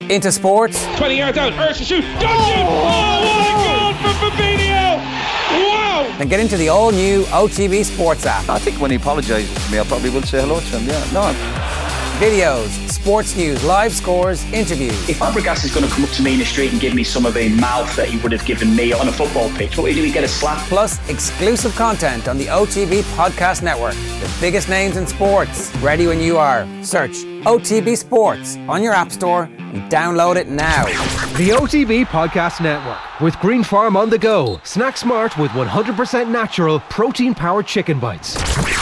into sports. 20 yards out, Ursha shoot, Dungeon! Oh, what a goal for Fabinho! Wow! Then get into the all-new OTB Sports app. I think when he apologises to me, I probably will say hello to him, yeah. No. Videos, sports news, live scores, interviews. If Fabregas is going to come up to me in the street and give me some of the mouth that he would have given me on a football pitch, what do we get a slap? Plus exclusive content on the OTB Podcast Network. The biggest names in sports. Ready when you are. Search OTB Sports on your app store and download it now. The OTB Podcast Network with Green Farm on the go. Snack smart with 100% natural protein-powered chicken bites.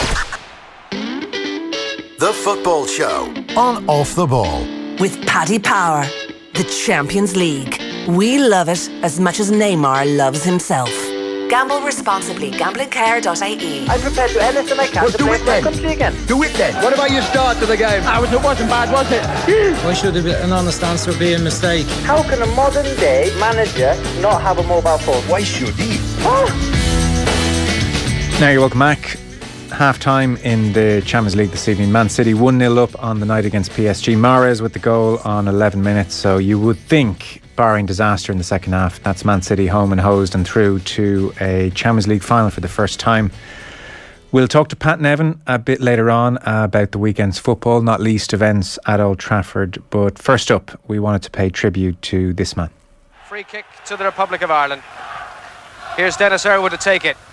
The Football Show on Off the Ball. With Paddy Power, the Champions League. We love it as much as Neymar loves himself. Gamble responsibly. Gamblingcare.ie. I'm prepared to do anything I can to play for my country again. Do it then. What about your start to the game? It wasn't bad, was it? Why should an honest answer be a mistake? How can a modern day manager not have a mobile phone? Why should he? Now you're welcome back. Half-time in the Champions League this evening. Man City 1-0 up on the night against PSG. Mahrez with the goal on 11 minutes. So you would think, barring disaster in the second half, that's Man City home and hosed and through to a Champions League final for the first time. We'll talk to Pat Nevin a bit later on about the weekend's football, not least events at Old Trafford. But first up, we wanted to pay tribute to this man. Free kick to the Republic of Ireland. Here's Dennis Irwin to take it.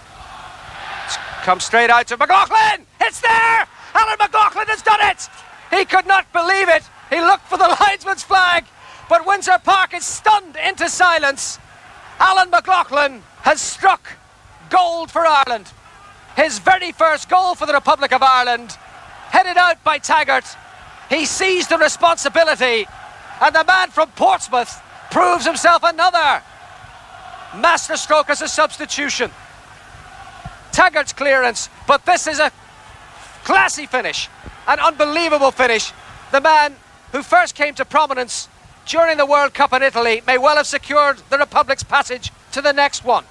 Comes straight out to McLaughlin. It's there. Alan McLaughlin has done it. He could not believe it. He looked for the linesman's flag, but Windsor Park is stunned into silence. Alan McLaughlin has struck gold for Ireland. His very first goal for the Republic of Ireland, headed out by Taggart. He seized the responsibility, and the man from Portsmouth proves himself another masterstroke as a substitution. Taggart's clearance, but this is a classy finish, an unbelievable finish. The man who first came to prominence during the World Cup in Italy may well have secured the Republic's passage to the next one.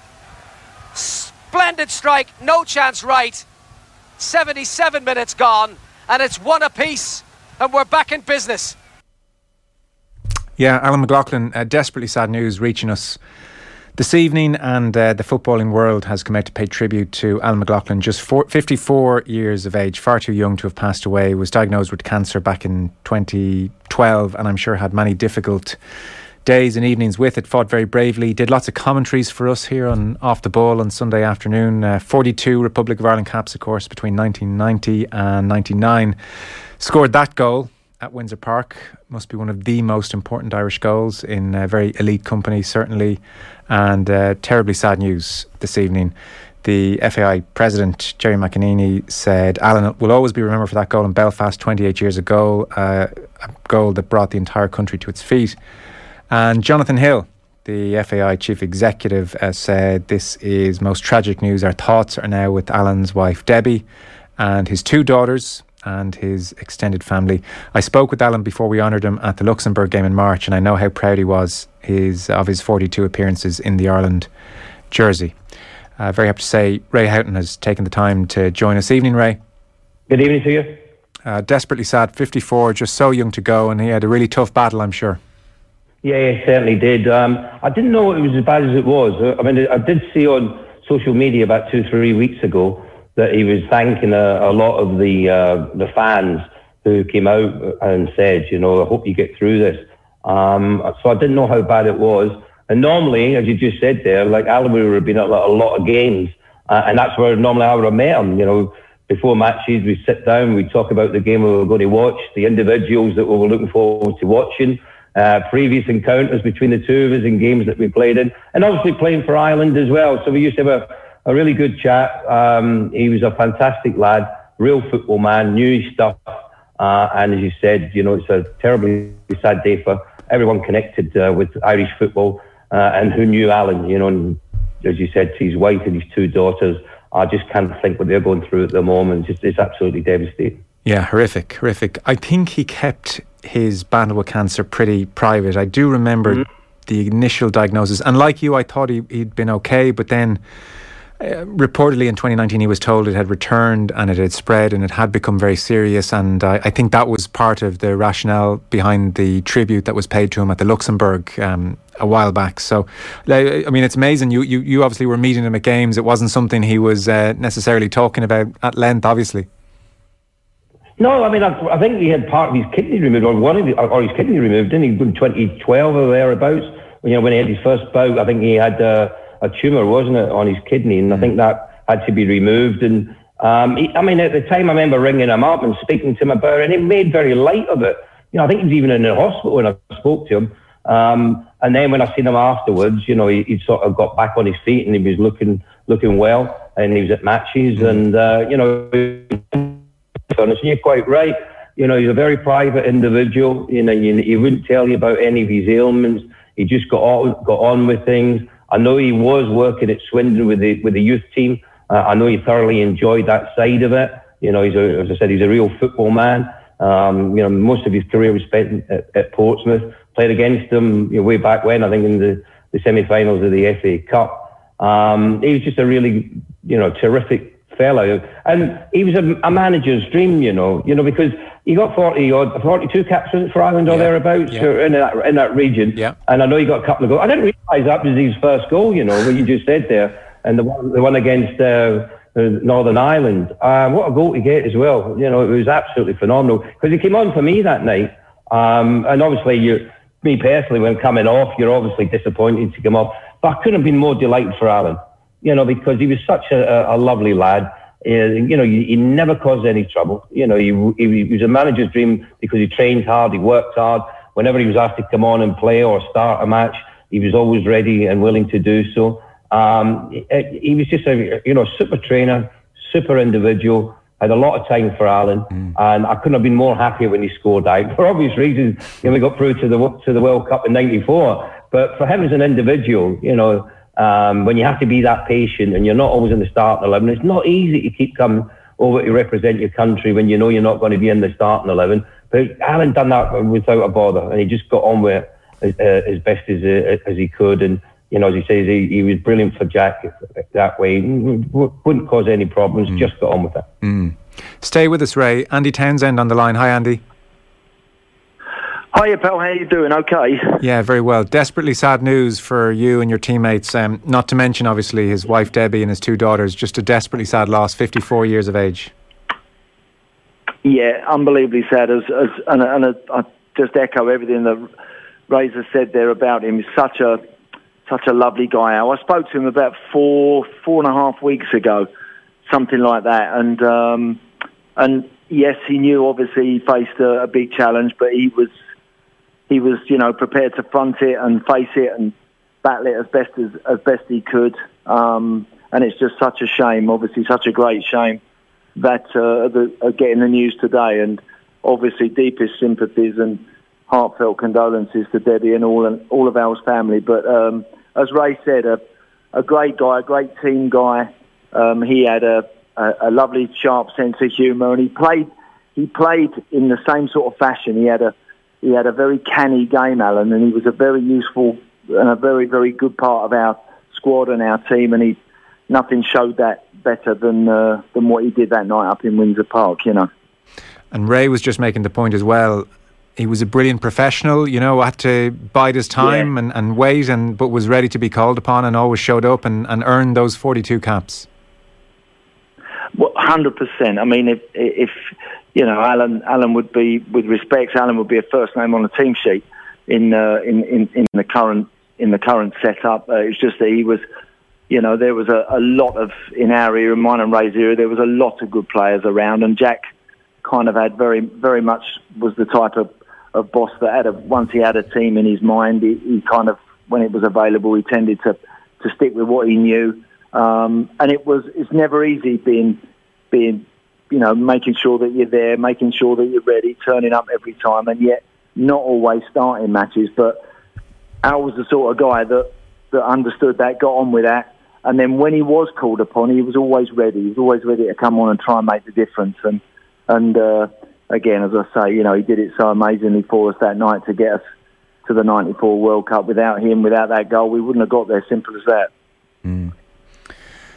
Splendid strike, no chance right. 77 minutes gone, and it's one apiece, and we're back in business. Yeah, Alan McLaughlin, desperately sad news reaching us this evening, and the footballing world has come out to pay tribute to Alan McLaughlin, just 54 years of age, far too young to have passed away. Was diagnosed with cancer back in 2012, and I'm sure had many difficult days and evenings with it. Fought very bravely, did lots of commentaries for us here on Off the Ball on Sunday afternoon. 42 Republic of Ireland caps, of course, between 1990 and 99. Scored that goal at Windsor Park. Must be one of the most important Irish goals in very elite company, certainly. And terribly sad news this evening. The FAI president, Jerry McEnany, said Alan will always be remembered for that goal in Belfast 28 years ago, a goal that brought the entire country to its feet. And Jonathan Hill, the FAI chief executive, said this is most tragic news. Our thoughts are now with Alan's wife Debbie and his two daughters and his extended family. I spoke with Alan before we honoured him at the Luxembourg game in March, and I know how proud he was of his 42 appearances in the Ireland jersey. Very happy to say Ray Houghton has taken the time to join us. Evening, Ray. Good evening to you. Desperately sad, 54, just so young to go, and he had a really tough battle, I'm sure. Yeah, he certainly did. I didn't know it was as bad as it was. I mean, I did see on social media about 2-3 weeks ago that he was thanking a lot of the fans who came out and said, I hope you get through this. So I didn't know how bad it was. And normally, as you just said there, like Alan would have been at a lot of games, and that's where normally I would have met him. Before matches, we'd sit down, we'd talk about the game we were going to watch, the individuals that we were looking forward to watching, previous encounters between the two of us in games that we played in, and obviously playing for Ireland as well. So we used to have a really good chat. He was a fantastic lad, real football man, knew his stuff. And as you said, it's a terribly sad day for everyone connected with Irish football and who knew Alan, and as you said, to his wife and his two daughters. I just can't think what they're going through at the moment. It's absolutely devastating. Yeah, horrific. I think he kept his battle with cancer pretty private. I do remember the initial diagnosis, and like you, I thought he'd been okay, but then Reportedly in 2019 he was told it had returned and it had spread and it had become very serious, and I think that was part of the rationale behind the tribute that was paid to him at the Luxembourg a while back. So I mean, it's amazing. You obviously were meeting him at games. It wasn't something he was necessarily talking about at length, obviously. No, I mean, I think he had part of his kidney removed, or his kidney removed, didn't he, in 2012 or thereabouts? You know, when he had his first bout, I think he had a tumour, wasn't it, on his kidney, and I think that had to be removed. And I mean, at the time, I remember ringing him up and speaking to him about it, and he made very light of it. You know, I think he was even in the hospital when I spoke to him. And then when I seen him afterwards, you know, he sort of got back on his feet and he was looking well, and he was at matches, and you know, honest, you're quite right. You know, he's a very private individual. You know, he wouldn't tell you about any of his ailments. He just got on with things. I know he was working at Swindon with the youth team. I know he thoroughly enjoyed that side of it. You know, as I said, he's a real football man. You know, most of his career was spent at Portsmouth. Played against them, you know, way back when, I think in the semi-finals of the FA Cup. He was just a really, you know, terrific fellow, and he was a manager's dream, you know, because he got 42 caps for Ireland or thereabouts, in that region. Yeah. And I know he got a couple of goals. I didn't realise that was his first goal, you know, what you just said there, and the one against Northern Ireland. What a goal to get as well. You know, it was absolutely phenomenal, because he came on for me that night, and obviously me personally, when coming off, you're obviously disappointed to come off, but I couldn't have been more delighted for Alan. You know, because he was such a lovely lad. You know, he never caused any trouble. You know, he was a manager's dream because he trained hard, he worked hard. Whenever he was asked to come on and play or start a match, he was always ready and willing to do so. He was just a super trainer, super individual. Had a lot of time for Alan, and I couldn't have been more happy when he scored out. For obvious reasons, you know, we got through to the World Cup in '94. But for him as an individual, you know, when you have to be that patient and you're not always in the starting 11, it's not easy to keep coming over to represent your country when you know you're not going to be in the starting 11. But Alan done that without a bother, and he just got on with it as best as he could. And you know, as he says, he was brilliant for Jack that way. Wouldn't cause any problems, just got on with it. Stay with us, Ray. Andy Townsend on the line. Hi, Andy. Hiya, pal. How you doing? Okay. Yeah, very well. Desperately sad news for you and your teammates. Not to mention, obviously, his wife Debbie and his two daughters. Just a desperately sad loss. 54 years of age. Yeah, unbelievably sad. And I just echo everything that Razor said there about him. He's such a lovely guy. I spoke to him about four and a half weeks ago, something like that. And yes, he knew obviously he faced a big challenge, but he was, you know, prepared to front it and face it and battle it as best he could. And it's just such a shame, obviously such a great shame that getting the news today. And obviously deepest sympathies and heartfelt condolences to Debbie and all of our family. But as Ray said, a great guy, a great team guy. He had a lovely, sharp sense of humour, and he played in the same sort of fashion. He had a very canny game, Alan, and he was a very useful and a very, very good part of our squad and our team. And nothing showed that better than what he did that night up in Windsor Park, you know. And Ray was just making the point as well. He was a brilliant professional, you know, had to bide his time and wait, but was ready to be called upon and always showed up and earned those 42 caps. Well, 100%. I mean, if you know, Alan would be, with respect, Alan would be a first name on the team sheet in the current setup. It's just that he was, you know, there was a lot of, in our era, mine and Ray's era, there was a lot of good players around, and Jack kind of had very, very much was the type of boss that once he had a team in his mind, he kind of, when it was available, he tended to stick with what he knew. And it's never easy being, you know, making sure that you're there, making sure that you're ready, turning up every time, and yet not always starting matches. But Al was the sort of guy that understood that, got on with that, and then when he was called upon, he was always ready. He was always ready to come on and try and make the difference. And again, as I say, you know, he did it so amazingly for us that night to get us to the '94 World Cup. Without him, without that goal, we wouldn't have got there. Simple as that.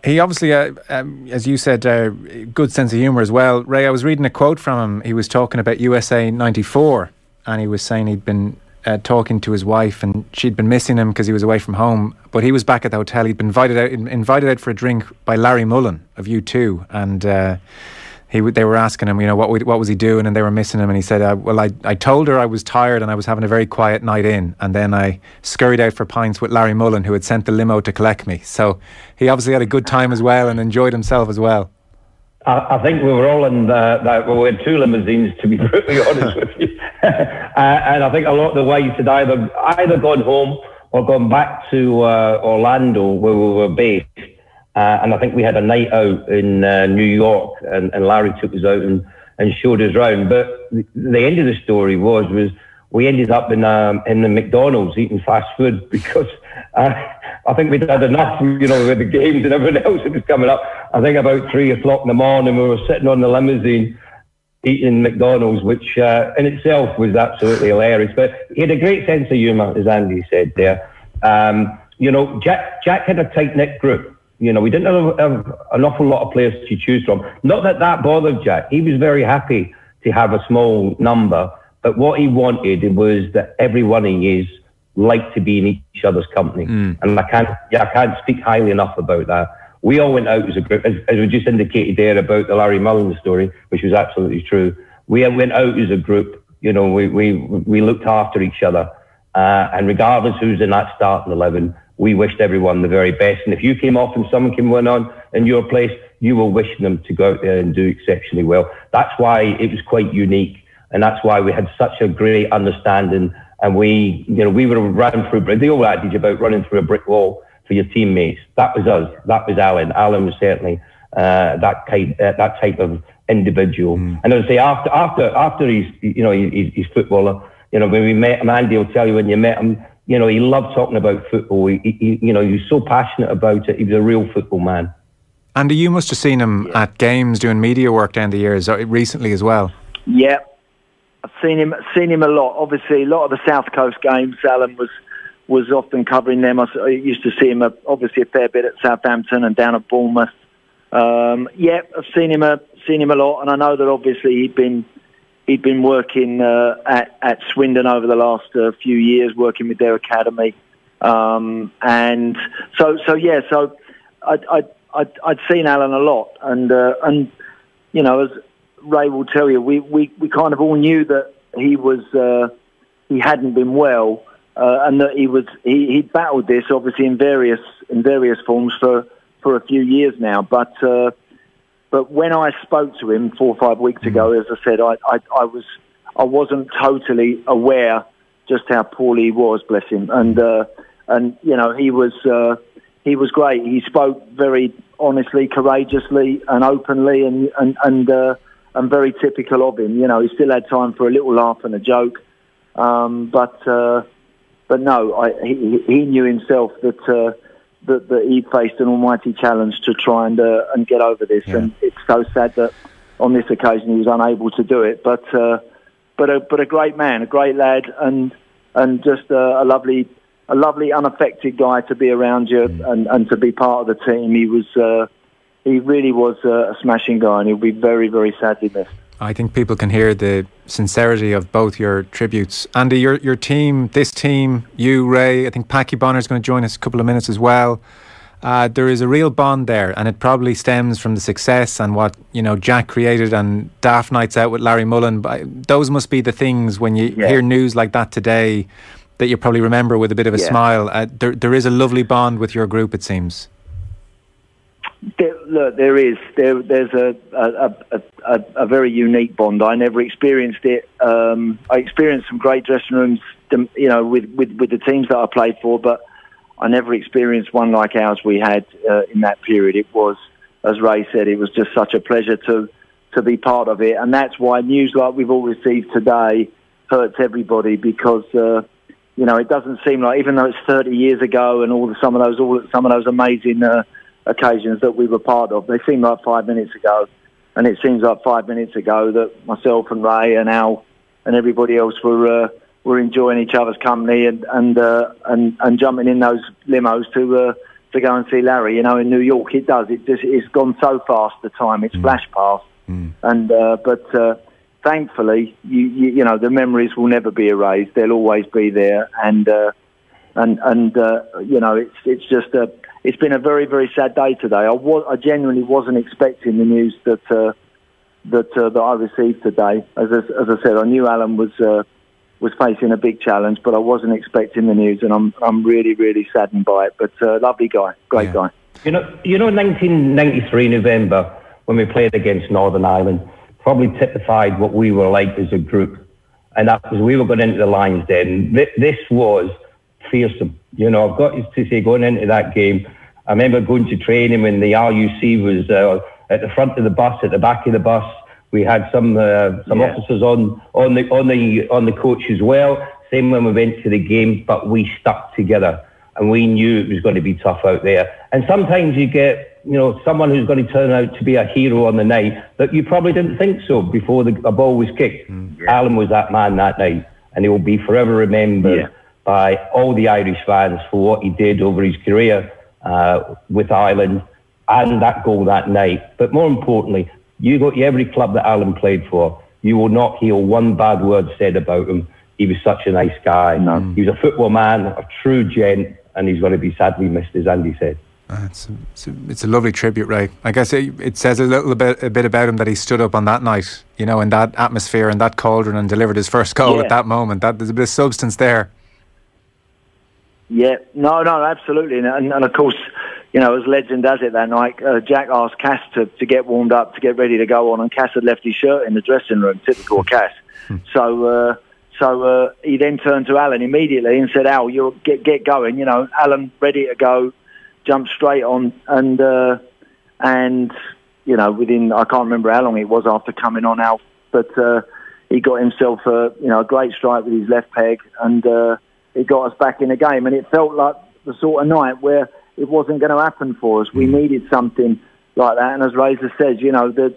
He obviously, as you said, good sense of humour as well. Ray, I was reading a quote from him. He was talking about USA 94, and he was saying he'd been talking to his wife, and she'd been missing him because he was away from home. But he was back at the hotel. He'd been invited out for a drink by Larry Mullen of U2, and they were asking him, what was he doing, and they were missing him. And he said, I told her I was tired and I was having a very quiet night in, and then I scurried out for pints with Larry Mullen, who had sent the limo to collect me. So he obviously had a good time as well and enjoyed himself as well. I think we were all in we had 2 limousines, to be brutally honest with you. And I think a lot of the wives had either gone home or gone back to Orlando, where we were based. And I think we had a night out in New York, and Larry took us out and showed us round. But the end of the story was we ended up in the McDonald's eating fast food because I think we'd had enough, with the games and everything else that was coming up. I think about 3 o'clock in the morning, we were sitting on the limousine eating McDonald's, which in itself was absolutely hilarious. But he had a great sense of humour, as Andy said there. Jack had a tight-knit group. We didn't have an awful lot of players to choose from. Not that bothered Jack. He was very happy to have a small number, but what he wanted was that every one of his liked to be in each other's company. And I can't speak highly enough about that. We all went out as a group, as we just indicated there about the Larry Mullen story, which was absolutely true. We went out as a group. We looked after each other, and regardless who's in that starting 11, we wished everyone the very best. And if you came off and someone came on in your place, you were wishing them to go out there and do exceptionally well. That's why it was quite unique, and that's why we had such a great understanding. And we were running through the old adage about running through a brick wall for your teammates. That was us. That was Alan. Alan was certainly that type of individual. And as I say, after he's footballer, when we met him, Andy will tell you when you met him, he loved talking about football. He was so passionate about it. He was a real football man. Andy, you must have seen him at games doing media work down the years, recently as well. Yeah, I've seen him a lot. Obviously, a lot of the South Coast games, Alan was often covering them. I used to see him obviously a fair bit at Southampton and down at Bournemouth. I've seen him a lot, and I know that obviously he'd been working at Swindon over the last few years, working with their academy, and so I'd seen Alan a lot, and as Ray will tell you, we kind of all knew that he hadn't been well, and that he'd battled this obviously in various forms for a few years now, but when I spoke to him 4 or 5 weeks ago, as I said, I wasn't totally aware just how poorly he was, bless him, and he was great. He spoke very honestly, courageously, and openly, and very typical of him. He still had time for a little laugh and a joke, but no, he knew himself that he faced an almighty challenge to try and get over this, and it's so sad that on this occasion he was unable to do it. But a great man, a great lad, and just a lovely unaffected guy to be around you and to be part of the team. He really was a smashing guy, and he'll be very, very sadly missed. I think people can hear the sincerity of both your tributes. Andy, your team, this team, you, Ray, I think Packy Bonner's going to join us a couple of minutes as well. There is a real bond there, and it probably stems from the success and what Jack created and daft nights out with Larry Mullen. But those must be the things when you hear news like that today that you probably remember with a bit of a smile. There is a lovely bond with your group, it seems. There is. There's a very unique bond. I never experienced it. I experienced some great dressing rooms, with the teams that I played for, but I never experienced one like ours we had in that period. It was, as Ray said, it was just such a pleasure to be part of it, and that's why news like we've all received today hurts everybody, because it doesn't seem like, even though it's 30 years ago and some of those amazing occasions that we were part of, they seem like 5 minutes ago, and it seems like 5 minutes ago that myself and Ray and Al and everybody else were enjoying each other's company and jumping in those limos to to go and see Larry, in New York. It does. It's gone so fast, the time. It's flashed past. And but thankfully, the memories will never be erased. They'll always be there. And it's just it's been a very, very sad day today. I genuinely wasn't expecting the news that I received today. As I said, I knew Alan was facing a big challenge, but I wasn't expecting the news, and I'm really, really saddened by it. But lovely guy, great guy. 1993 November, when we played against Northern Ireland, probably typified what we were like as a group. And that was, we were going into the Lions Den. This was fearsome. I've got to say, going into that game, I remember going to training when the RUC was at the front of the bus, at the back of the bus. We had some officers on the coach as well. Same when we went to the game, but we stuck together, and we knew it was going to be tough out there. And sometimes you get someone who's going to turn out to be a hero on the night that you probably didn't think so before a ball was kicked. Alan was that man that night, and he will be forever remembered by all the Irish fans for what he did over his career with Ireland and that goal that night. But more importantly, you go to every club that Alan played for, you will not hear one bad word said about him. He was such a nice guy. He was a football man, a true gent, and he's going to be sadly missed, as Andy said. It's a lovely tribute, Ray. I guess it says a bit about him that he stood up on that night, in that atmosphere and that cauldron, and delivered his first goal at that moment. There's a bit of substance there. Yeah, no, absolutely, and of course, as legend has it that night, Jack asked Cass to get warmed up, to get ready to go on, and Cass had left his shirt in the dressing room, typical Cass. So he then turned to Alan immediately and said, "Al, you get going." Alan ready to go, jumped straight on, and within, I can't remember how long it was after coming on, Al, but he got himself a great strike with his left peg, and it got us back in the game. And it felt like the sort of night where it wasn't going to happen for us. We needed something like that. And as Razor says, that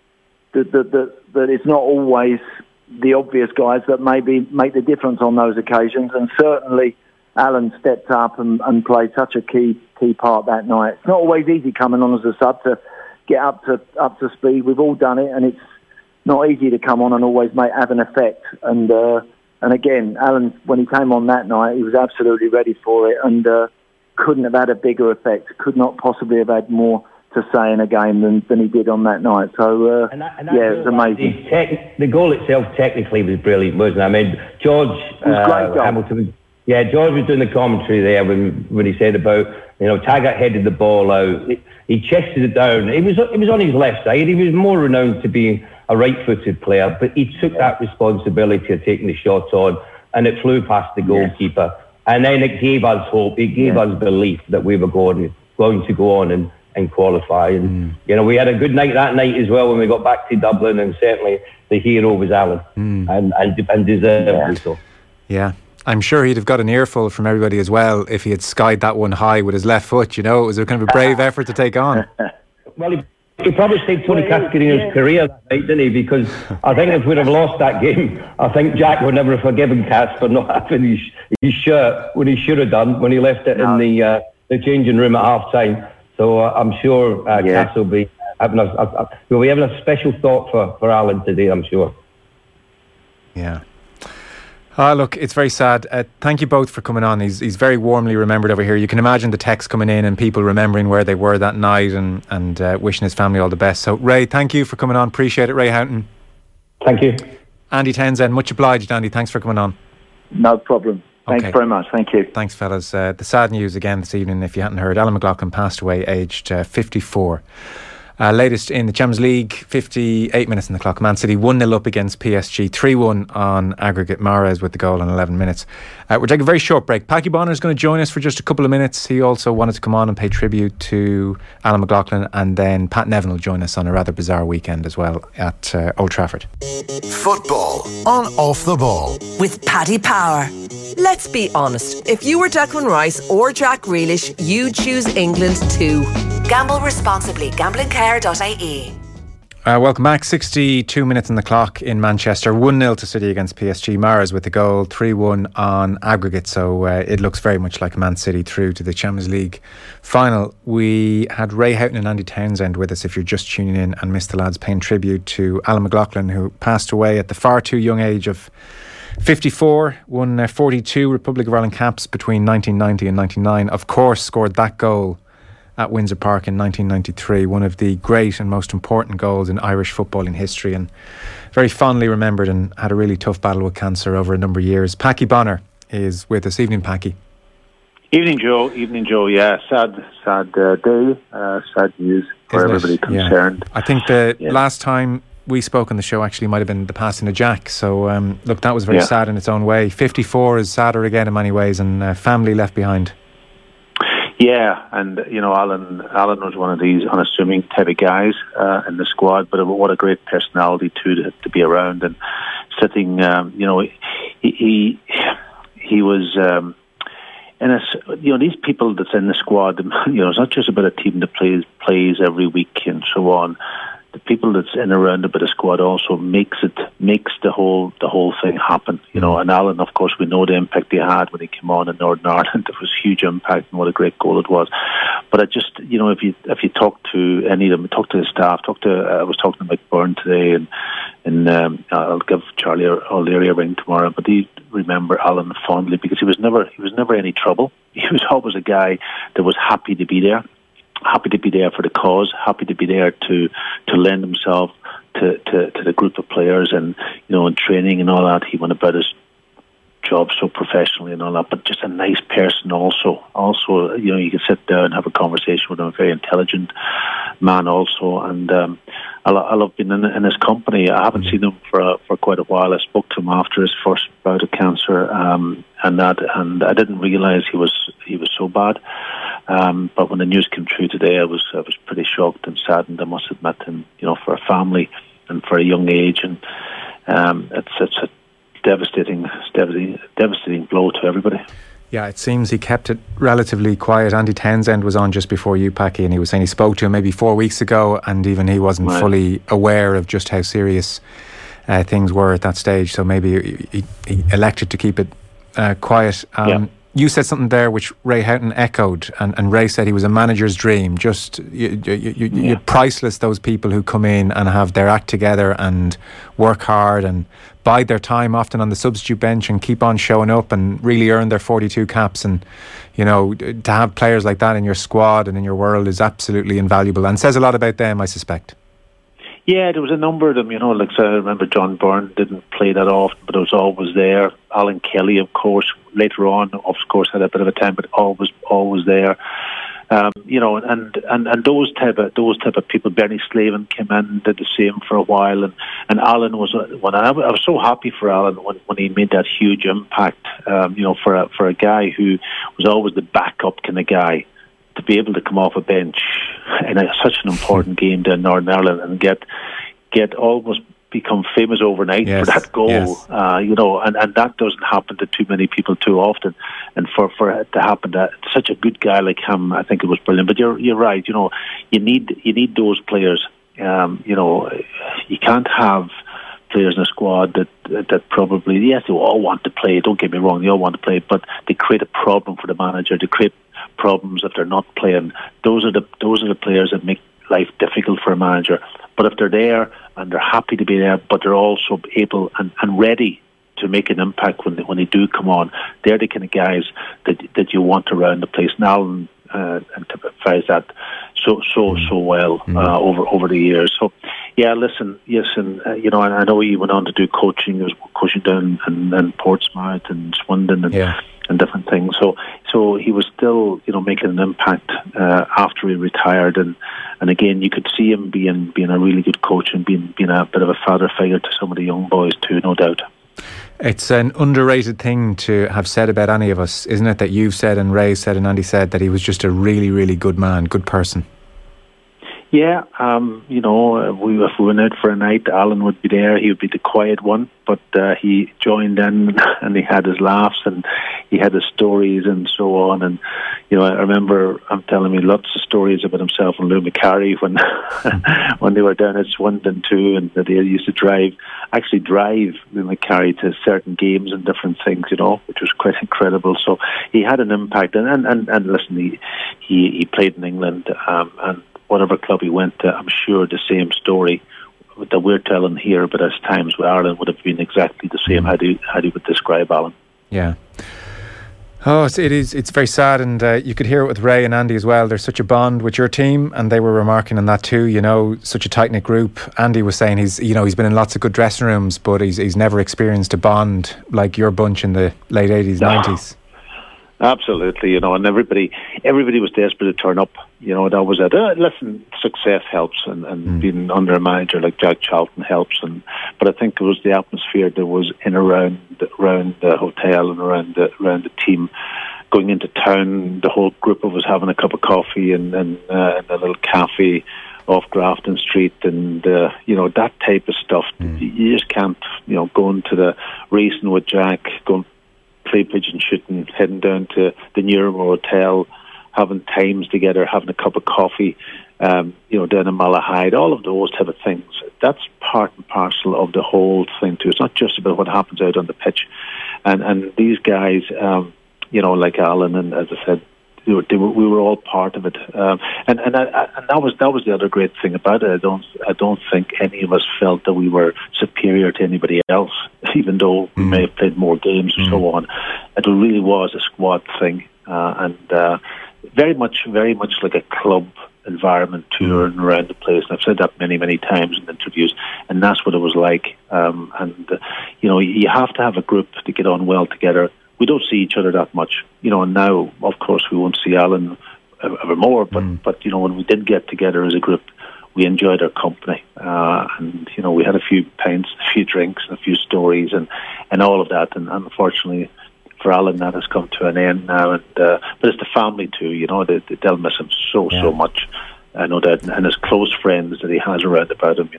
it's not always the obvious guys that maybe make the difference on those occasions. And certainly Alan stepped up and played such a key part that night. It's not always easy coming on as a sub to get up to speed. We've all done it, and it's not easy to come on and always have an effect. And again, Alan, when he came on that night, he was absolutely ready for it, and couldn't have had a bigger effect, could not possibly have had more to say in a game than he did on that night. So, it was amazing. The goal itself technically was brilliant, wasn't it? I mean, George Hamilton, George was doing the commentary there when he said about, Taggart headed the ball out. He chested it down. It was on his left side. He was more renowned to be a right-footed player, but he took that responsibility of taking the shot on, and it flew past the goalkeeper. And then it gave us hope. It gave us belief that we were going to go on and qualify. And we had a good night that night as well when we got back to Dublin, and certainly the hero was Alan, and deservedly so. Yeah. I'm sure he'd have got an earful from everybody as well if he had skied that one high with his left foot. It was a kind of a brave effort to take on. Well, he probably saved Tony Cascarino's career that night, didn't he? Because I think if we'd have lost that game, I think Jack would never have forgiven Cass for not having his shirt when he should have done when he left it in the changing room at half time. So I'm sure Cass will be having a special thought for Alan today, I'm sure. Yeah. Look, it's very sad. Thank you both for coming on. He's very warmly remembered over here. You can imagine the texts coming in and people remembering where they were that night and wishing his family all the best. So, Ray, thank you for coming on. Appreciate it, Ray Houghton. Thank you. Andy Townsend, much obliged, Andy. Thanks for coming on. No problem. Thanks very much. Thank you. Thanks, fellas. The sad news again this evening, if you hadn't heard, Alan McLaughlin passed away aged 54. Latest in the Champions League, 58 minutes on the clock. Man City 1-0 up against PSG, 3-1 on aggregate. Mahrez with the goal in 11 minutes. We're taking a very short break. Packy Bonner is going to join us for just a couple of minutes. He also wanted to come on and pay tribute to Alan McLaughlin, and then Pat Nevin will join us on a rather bizarre weekend as well at Old Trafford. Football on Off the Ball with Paddy Power. Let's be honest, if you were Declan Rice or Jack Grealish, you'd choose England too. Gamble responsibly. Gamblingcare.ie. Welcome back. 62 minutes on the clock in Manchester. 1-0 to City against PSG. Mahrez with the goal, 3-1 on aggregate. So it looks very much like Man City through to the Champions League final. We had Ray Houghton and Andy Townsend with us, if you're just tuning in and missed the lads paying tribute to Alan McLaughlin, who passed away at the far too young age of 54, won 42 Republic of Ireland caps between 1990 and 99. Of course, scored that goal at Windsor Park in 1993, one of the great and most important goals in Irish footballing history, and very fondly remembered, and had a really tough battle with cancer over a number of years. Packy Bonner is with us. Evening, Packy. Evening, Joe. Yeah, sad day, sad news for everybody concerned. Yeah. I think the last time we spoke on the show actually might have been the passing of Jack. So look, that was very sad in its own way. 54 is sadder again in many ways, and family left behind. Yeah, and Alan was one of these unassuming type of guys in the squad, but what a great personality to be around, and sitting. He was in a these people that's in the squad. It's not just about a team that plays every week and so on. The people that's in around about the squad also makes the whole thing happen. And Alan, of course, we know the impact he had when he came on in Northern Ireland. It was huge impact, and what a great goal it was. But I just, if you talk to any of them, talk to the staff, I was talking to Mick Byrne today, and I'll give Charlie O'Leary a ring tomorrow. But they remember Alan fondly because he was never any trouble. He was always a guy that was happy to be there. Happy to be there for the cause, happy to be there to lend himself to the group of players, and in training and all that. He went about his job so professionally and all that, but just a nice person also. You can sit down and have a conversation with him, a very intelligent man also, and I love being in his company. I haven't seen him for quite a while. I spoke to him after his first bout of cancer, and I didn't realise he was so bad. But when the news came through today, I was pretty shocked and saddened, I must admit, and for a family and for a young age, and it's a devastating blow to everybody. Yeah, it seems he kept it relatively quiet. Andy Townsend was on just before you, Packy, and he was saying he spoke to him maybe 4 weeks ago, and even he wasn't fully aware of just how serious things were at that stage. So maybe he elected to keep it quiet. You said something there which Ray Houghton echoed, and Ray said he was a manager's dream. Just you're priceless, those people who come in and have their act together and work hard and bide their time, often on the substitute bench, and keep on showing up and really earn their 42 caps. And to have players like that in your squad and in your world is absolutely invaluable, and says a lot about them, I suspect. Yeah, there was a number of them, like I remember John Byrne didn't play that often, but it was always there. Alan Kelly, of course, later on, of course, had a bit of a time, but always there. And those type of people. Bernie Slavin came in, did the same for a while, and Alan was when I was so happy for Alan when he made that huge impact. For a guy who was always the backup kind of guy, to be able to come off a bench in such an important game down Northern Ireland and get almost become famous overnight for that goal, and that doesn't happen to too many people too often. And for it to happen to such a good guy like him, I think it was brilliant. But you're right. You need those players. You can't have players in a squad that probably, yes, they all want to play. Don't get me wrong, they all want to play, but they create a problem for the manager. They create problems if they're not playing. Those are the players that make life difficult for a manager. But if they're there and they're happy to be there, but they're also able and ready to make an impact when they do come on, they're the kind of guys that you want around the place. And Alan typifies that so well over the years. So yeah, listen, and I know he went on to do coaching. He was coaching down in Portsmouth and Swindon and different things. So he was still making an impact after he retired, and again you could see him being a really good coach and being a bit of a father figure to some of the young boys too, no doubt. It's an underrated thing to have said about any of us, isn't it? That you've said and Ray said and Andy said, that he was just a really, really good man, good person. Yeah, if we went out for a night, Alan would be there. He would be the quiet one, but he joined in and he had his laughs and he had his stories and so on. And I remember him telling me lots of stories about himself and Lou McCarry when when they were down at Swindon too, and that he used to drive Lou McCarry to certain games and different things, which was quite incredible. So he had an impact, and listen, he played in England, and whatever club he went to, I'm sure the same story that we're telling here, but as times with Ireland would have been exactly the same. How do you would describe Alan? Yeah. Oh, it's very sad, and you could hear it with Ray and Andy as well. There's such a bond with your team, and they were remarking on that too. Such a tight-knit group. Andy was saying he's been in lots of good dressing rooms, but he's never experienced a bond like your bunch in the late 80s, 90s. Absolutely, and everybody was desperate to turn up. That was it. Listen, success helps, and being under a manager like Jack Charlton helps. But I think it was the atmosphere that was in around the hotel and around the team. Going into town, the whole group of us having a cup of coffee and a little cafe off Grafton Street, and that type of stuff. You just can't, going to the racing with Jack, going play pigeon shooting, heading down to the Newham Hotel, having times together, having a cup of coffee, down in Malahide, all of those type of things. That's part and parcel of the whole thing too. It's not just about what happens out on the pitch. And these guys, like Alan, and as I said, we were all part of it. And that was the other great thing about it. I don't think any of us felt that we were superior to anybody else, even though we may have played more games and so on. It really was a squad thing, and very much like a club environment touring around the place. And I've said that many times in interviews, and that's what it was like. You have to have a group to get on well together. We don't see each other that much, and now, of course, we won't see Alan ever more, but when we did get together as a group, we enjoyed our company, and we had a few pints, a few drinks, and a few stories, and all of that, and unfortunately for Alan, that has come to an end now, but it's the family too, they'll miss him so much, I know that, and his close friends that he has around about him,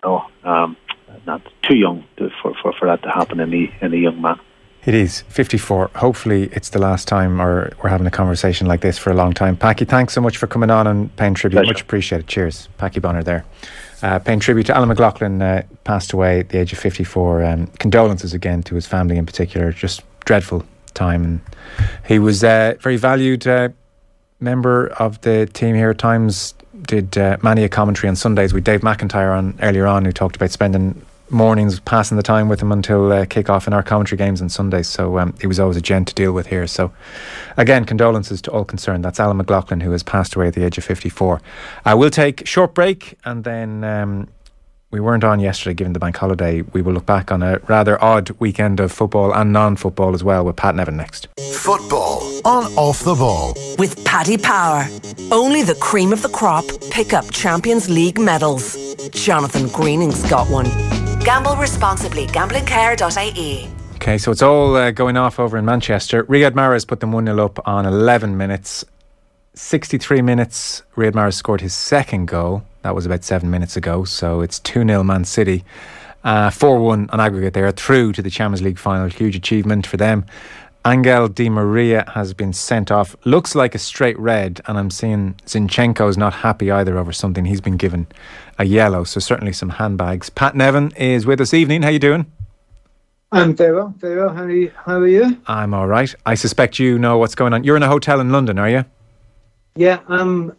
not too young for that to happen in a young man. It is 54. Hopefully it's the last time or we're having a conversation like this for a long time. Packy, thanks so much for coming on and paying tribute. Pleasure. Much appreciated. Cheers. Packy Bonner there. Paying tribute to Alan McLaughlin, passed away at the age of 54. Condolences again to his family in particular. Just dreadful time. And he was a very valued member of the team here at times. Did many a commentary on Sundays with Dave McIntyre on earlier on, who talked about spending mornings passing the time with him until kick-off in our commentary games on Sundays. So he was always a gent to deal with here. So again, condolences to all concerned. That's Alan McLaughlin, who has passed away at the age of 54. We'll take a short break, and then we weren't on yesterday given the bank holiday. We will look back on a rather odd weekend of football and non-football as well, with Pat Nevin next. Football on Off the Ball with Paddy Power. Only the cream of the crop pick up Champions League medals. Jonathan Greening's got one. Gamble responsibly. Gamblingcare.ie. Okay, so it's all going off over in Manchester. Riyad Mahrez put them 1-0 up on 11 minutes. 63 minutes, Riyad Mahrez scored his second goal. That was about 7 minutes ago. So it's 2-0 Man City. 4-1 on aggregate. They are through to the Champions League final. Huge achievement for them. Angel Di Maria has been sent off. Looks like a straight red, and I'm seeing Zinchenko's not happy either over something. He's been given a yellow, so certainly some handbags. Pat Nevin is with us. Evening, how you doing? I'm very well. How are you? I'm all right. I suspect you know what's going on. You're in a hotel in London, are you? Yeah, I'm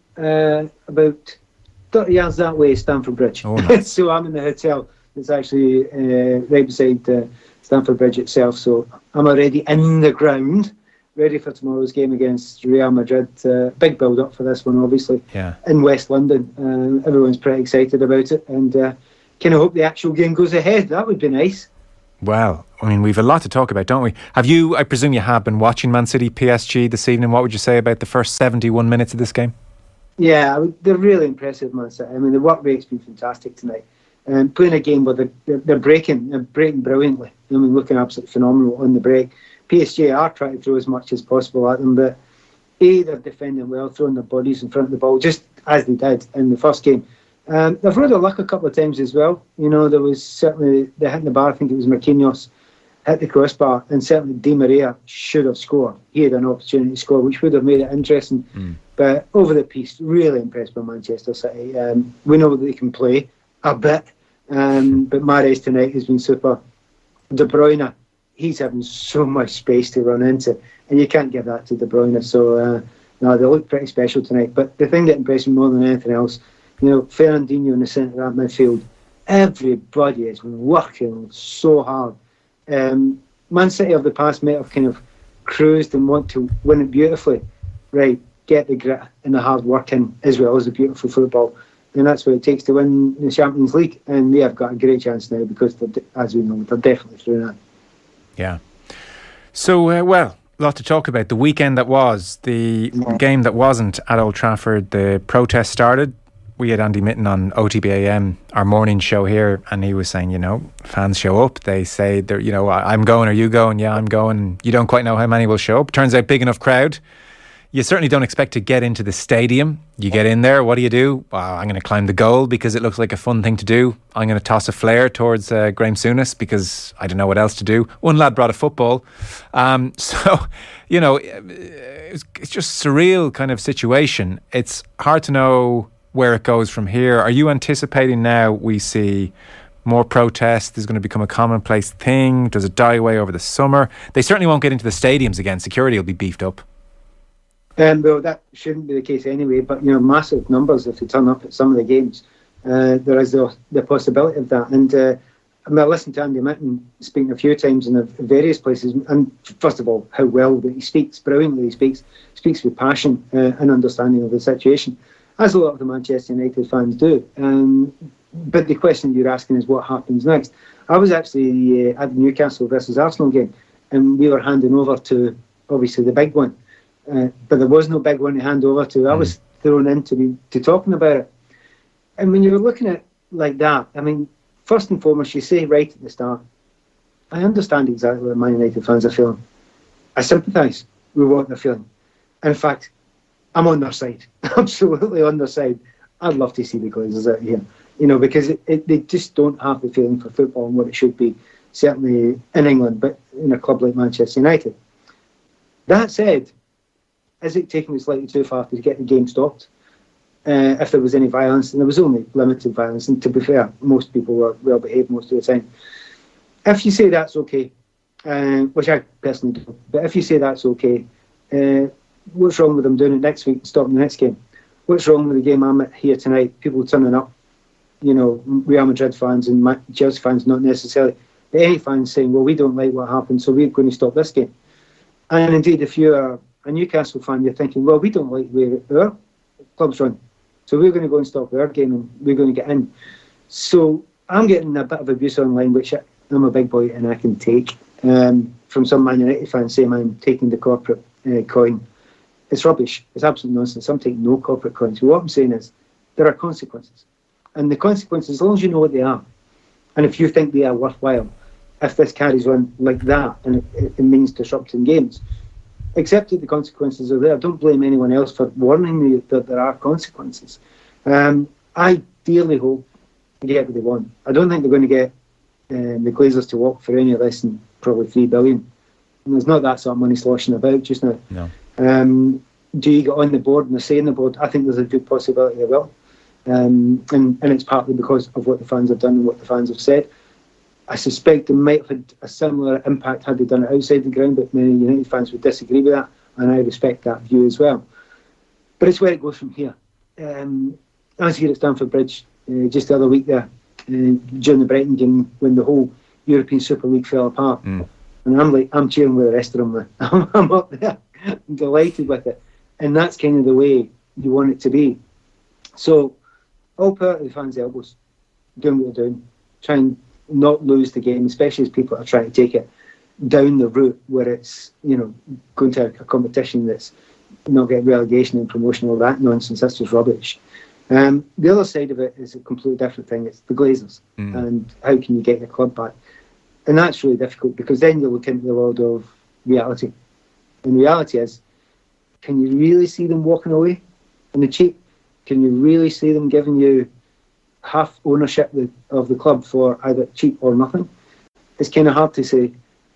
about 30 yards that way, Stamford Bridge. Oh, nice. So I'm in the hotel. It's actually right beside Stamford Bridge itself, so I'm already in the ground, ready for tomorrow's game against Real Madrid. Big build-up for this one, obviously, in West London. Everyone's pretty excited about it, and kind of hope the actual game goes ahead. That would be nice. Well, I mean, we've a lot to talk about, don't we? Have you, I presume you have been watching Man City PSG this evening. What would you say about the first 71 minutes of this game? Yeah, they're really impressive, Man City. I mean, the work rate's been fantastic tonight. Playing a game where they're breaking brilliantly. I mean, looking absolutely phenomenal on the break. PSG are trying to throw as much as possible at them, but they're defending well, throwing their bodies in front of the ball, just as they did in the first game. They've rode their luck a couple of times as well. There was certainly, they hit the bar, I think it was Marquinhos, hit the crossbar, and certainly Di Maria should have scored. He had an opportunity to score, which would have made it interesting. But over the piece, really impressed by Manchester City. We know that they can play a bit, but Mahrez tonight has been super. De Bruyne, he's having so much space to run into, and you can't give that to De Bruyne. So, no, they look pretty special tonight. But the thing that impressed me more than anything else, Fernandinho in the centre of that midfield, everybody is working so hard. Man City of the past might have kind of cruised and want to win it beautifully. Right, get the grit and the hard work in, as well as the beautiful football. And that's what it takes to win the Champions League. And they have got a great chance now because, as we know, they're definitely through that. Yeah. So, well, a lot to talk about. The weekend that was, the game that wasn't at Old Trafford, the protest started. We had Andy Mitten on OTBAM, our morning show here, and he was saying, fans show up. They say, they're, I'm going, are you going? Yeah, I'm going. You don't quite know how many will show up. Turns out, big enough crowd. You certainly don't expect to get into the stadium. You get in there, what do? Well, I'm going to climb the goal because it looks like a fun thing to do. I'm going to toss a flare towards Graham Souness because I don't know what else to do. One lad brought a football. It's just a surreal kind of situation. It's hard to know where it goes from here. Are you anticipating now we see more protests? There's going to become a commonplace thing? Does it die away over the summer? They certainly won't get into the stadiums again. Security will be beefed up. Well, that shouldn't be the case anyway, but massive numbers if they turn up at some of the games. There is the possibility of that. And I listened to Andy Mitten speaking a few times in various places, and first of all, how well that he speaks, brilliantly he speaks with passion and understanding of the situation, as a lot of the Manchester United fans do. But the question you're asking is what happens next. I was actually at the Newcastle versus Arsenal game, and we were handing over to, obviously, the big one. But there was no big one to hand over to. I was thrown into talking about it. And when you're looking at it like that, I mean, first and foremost, you say right at the start, I understand exactly what Man United fans are feeling. I sympathise with what they're feeling. In fact, I'm on their side. Absolutely on their side. I'd love to see the Glazers out here, because they just don't have the feeling for football and what it should be, certainly in England, but in a club like Manchester United. That said, is it taking it slightly too far to get the game stopped? If there was any violence, and there was only limited violence, and to be fair, most people were well behaved most of the time. If you say that's okay, which I personally do, but if you say that's okay, what's wrong with them doing it next week and stopping the next game? What's wrong with the game I'm at here tonight? People turning up, Real Madrid fans and Chelsea fans, not necessarily, but any fans saying, well, we don't like what happened, so we're going to stop this game. And indeed, if you're a Newcastle fan, you're thinking, well, we don't like the way our club's run, so we're going to go and stop our game and we're going to get in. So I'm getting a bit of abuse online, which I'm a big boy and I can take, from some Man United fans saying I'm taking the corporate coin. It's rubbish. It's absolute nonsense. I'm taking no corporate coins. So what I'm saying is there are consequences. And the consequences, as long as you know what they are, and if you think they are worthwhile, if this carries on like that and it means disrupting games, accept that the consequences are there. Don't blame anyone else for warning me that there are consequences. I dearly hope they get what they want. I don't think they're going to get the Glazers to walk for any less than probably $3 billion. And there's not that sort of money sloshing about just now. No. Do you get on the board and they say on the board? I think there's a good possibility they will. And it's partly because of what the fans have done and what the fans have said. I suspect they might have had a similar impact had they done it outside the ground, but many United fans would disagree with that, and I respect that view as well. But it's where it goes from here. I was here at Stamford Bridge just the other week there, during the Brighton game, when the whole European Super League fell apart. And I'm cheering with the rest of them. I'm up there, I'm delighted with it. And that's kind of the way you want it to be. So, all power to the fans' elbows, doing what they're doing, try and not lose the game, especially as people are trying to take it down the route where it's, going to a competition that's not getting relegation and promotion, all that nonsense. That's just rubbish. The other side of it is a completely different thing. It's the Glazers and how can you get your club back? And that's really difficult because then you look into the world of reality. And reality is, can you really see them walking away on the cheap? Can you really see them giving you half ownership of the club for either cheap or nothing? It's kind of hard to say.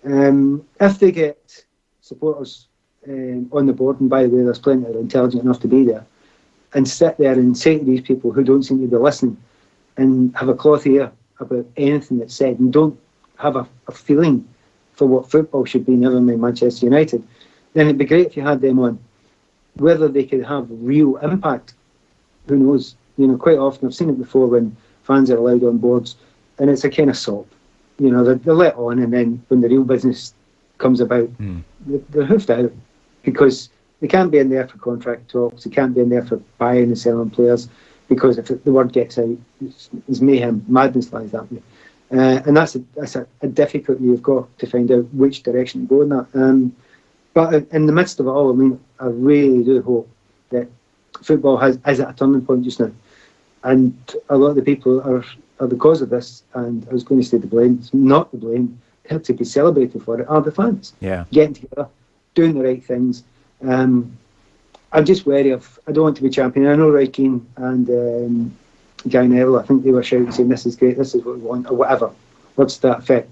If they get supporters on the board, and by the way, there's plenty that are intelligent enough to be there, and sit there and say to these people who don't seem to be listening and have a cloth ear about anything that's said and don't have a feeling for what football should be, never mind Manchester United, then it'd be great if you had them on. Whether they could have real impact, who knows? Quite often I've seen it before when fans are allowed on boards, and it's a kind of soap. They're let on, and then when the real business comes about, they're hoofed out because they can't be in there for contract talks. They can't be in there for buying and selling players because if the word gets out, it's mayhem, madness lies that way. And that's a difficulty you've got to find out which direction to go in that. But in the midst of it all, I mean, I really do hope that football is at a turning point just now. And a lot of the people are the cause of this, and I was going to say the blame. It's not the blame. They have to be celebrated for it are the fans. Yeah. Getting together, doing the right things. I'm just wary of, I don't want to be champion. I know Roy Keane and Guy Neville, I think they were shouting saying this is great, this is what we want, or whatever. What's that effect?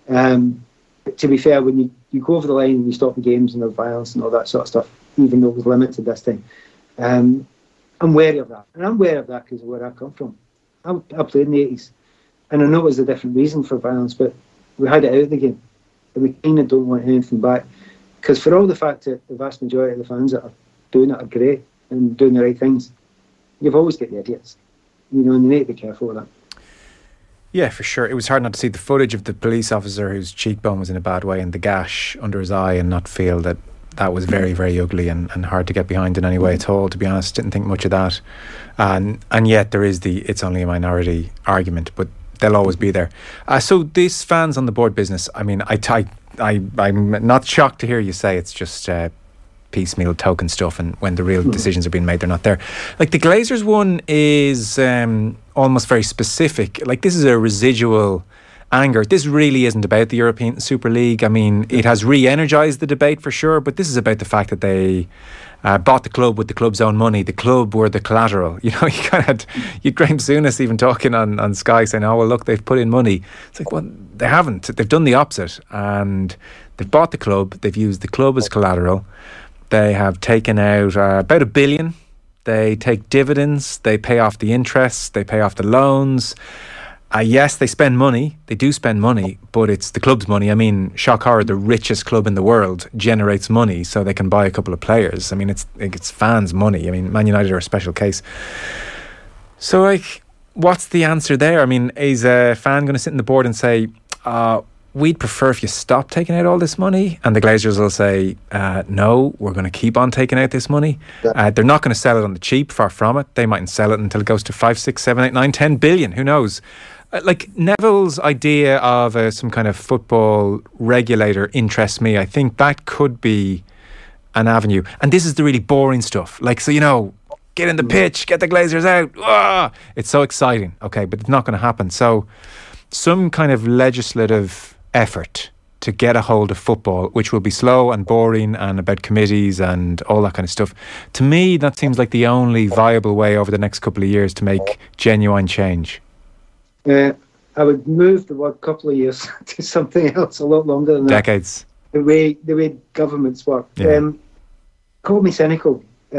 But to be fair, when you go over the line and you stop the games and the violence and all that sort of stuff, even though it was limited this time, I'm wary of that. And I'm wary of that because of where I come from. I played in the 80s, and I know it was a different reason for violence, but we had it out of the game. And we kind of don't want anything back. Because for all the fact that the vast majority of the fans that are doing it are great and doing the right things, you've always got the idiots. And you need to be careful with that. Yeah, for sure. It was hard not to see the footage of the police officer whose cheekbone was in a bad way and the gash under his eye and not feel that was very, very ugly and hard to get behind in any way at all, to be honest. Didn't think much of that. And yet there is it's only a minority argument, but they'll always be there. So these fans on the board business, I mean, I'm not shocked to hear you say it's just piecemeal token stuff, and when the real decisions are being made, they're not there. Like the Glazers one is almost very specific. Like this is a residual anger. This really isn't about the European Super League. I mean, it has re-energised the debate for sure, but this is about the fact that they bought the club with the club's own money. The club were the collateral. You kind of had Graham Souness even talking on Sky saying, oh, well, look, they've put in money. It's like, well, they haven't. They've done the opposite. And they've bought the club. They've used the club as collateral. They have taken out about $1 billion. They take dividends. They pay off the interest. They pay off the loans. Yes, they spend money. They do spend money, but it's the club's money. I mean, shock horror, the richest club in the world generates money so they can buy a couple of players. I mean, it's fans' money. I mean, Man United are a special case. So, like, what's the answer there? I mean, is a fan going to sit in the board and say, we'd prefer if you stop taking out all this money? And the Glazers will say, no, we're going to keep on taking out this money. They're not going to sell it on the cheap, far from it. They mightn't sell it until it goes to 5, 6, 7, 8, 9, 10 billion. Who knows? Like Neville's idea of some kind of football regulator interests me. I think that could be an avenue. And this is the really boring stuff. Like, so, get in the pitch, get the Glazers out. Ah! It's so exciting. Okay, but it's not going to happen. So some kind of legislative effort to get a hold of football, which will be slow and boring and about committees and all that kind of stuff. To me, that seems like the only viable way over the next couple of years to make genuine change. I would move the word couple of years to something else a lot longer than that. Decades. The way governments work. Yeah. Call me cynical.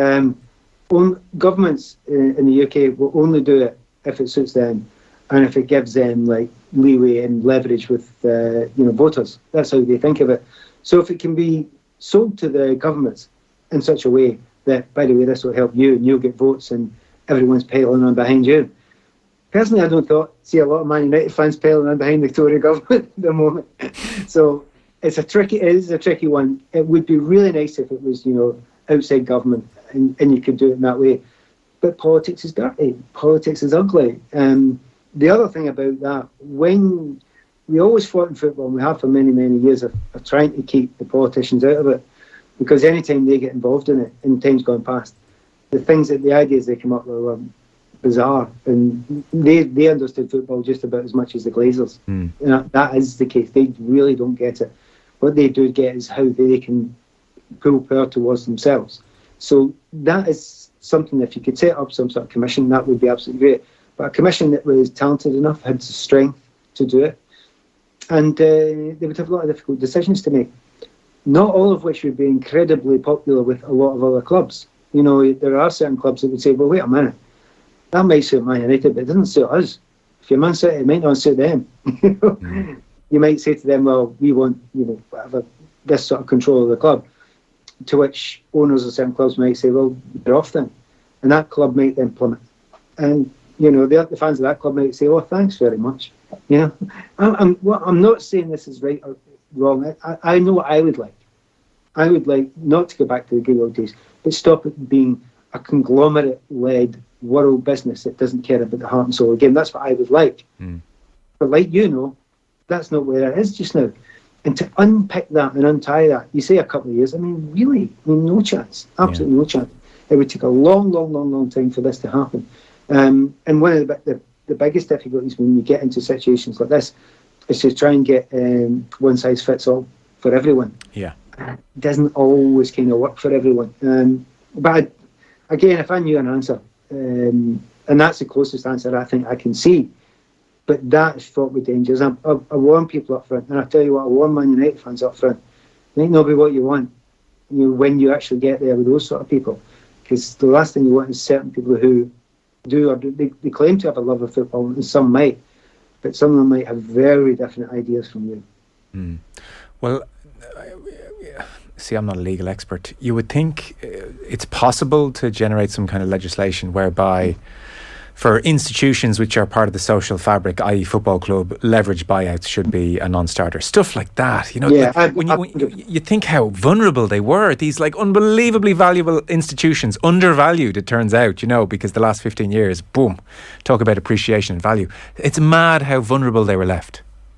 Governments in the UK will only do it if it suits them and if it gives them like leeway and leverage with voters. That's how they think of it. So if it can be sold to the governments in such a way that, by the way, this will help you and you'll get votes and everyone's piling on behind you. Personally, I don't see a lot of Man United fans piling on behind the Tory government at the moment. So it is a tricky one. It would be really nice if it was, outside government and you could do it in that way. But politics is dirty. Politics is ugly. The other thing about that, when we always fought in football, and we have for many, many years, of trying to keep the politicians out of it, because anytime they get involved in it, in times gone past, the ideas they come up with were bizarre, and they understood football just about as much as the Glazers. That is the case. They really don't get it. What they do get is how they can pull power towards themselves. So that is something, if you could set up some sort of commission, that would be absolutely great. But a commission that was talented enough, had the strength to do it, And they would have a lot of difficult decisions to make, not all of which would be incredibly popular with a lot of other clubs. You know, there are certain clubs that would say, well, wait a minute, that might suit Man United, but it doesn't suit us. If you're Man City, it might not suit them. You might say to them, well, we want, whatever, this sort of control of the club. To which owners of certain clubs might say, well, they're off then. And that club might then plummet. And, the fans of that club might say, oh, thanks very much. I'm not saying this is right or wrong. I know what I would like. I would like not to go back to the good old days, but stop it being a conglomerate-led world business that doesn't care about the heart and soul of the game. That's what I would like. But like that's not where it is just now. And to unpick that and untie that, you say a couple of years, really, no chance. Absolutely no chance. It would take a long, long, long, long time for this to happen. And one of the biggest difficulties when you get into situations like this is to try and get one size fits all for everyone. Yeah. It doesn't always kind of work for everyone. But again, if I knew an answer, and that's the closest answer I think I can see, but that is fraught with dangers. I warn people up front, and I tell you what, I warn Man United fans up front. It might not be what you want when you actually get there with those sort of people, because the last thing you want is certain people who they claim to have a love of football, and some might, but some of them might have very different ideas from you. Well, see, I'm not a legal expert. You would think it's possible to generate some kind of legislation whereby, for institutions which are part of the social fabric, i.e. football club, leverage buyouts should be a non-starter. Stuff like that. When you think how vulnerable they were, these unbelievably valuable institutions, undervalued it turns out, because the last 15 years, boom, talk about appreciation and value. It's mad how vulnerable they were left.